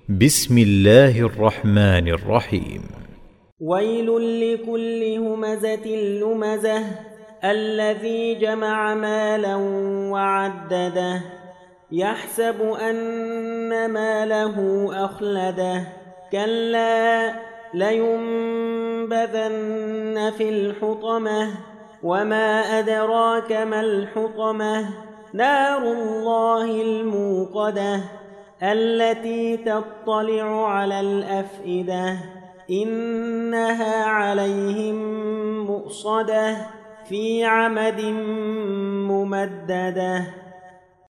بسم الله الرحمن الرحيم. ويل لكل همزة لمزة الذي جمع مالا وعدده يحسب أن ماله أخلده كلا لينبذن في الحطمة وما أدراك ما الحطمة نار الله الموقدة التي تطلع على الأفئدة إنها عليهم مؤصدة في عمد ممددة.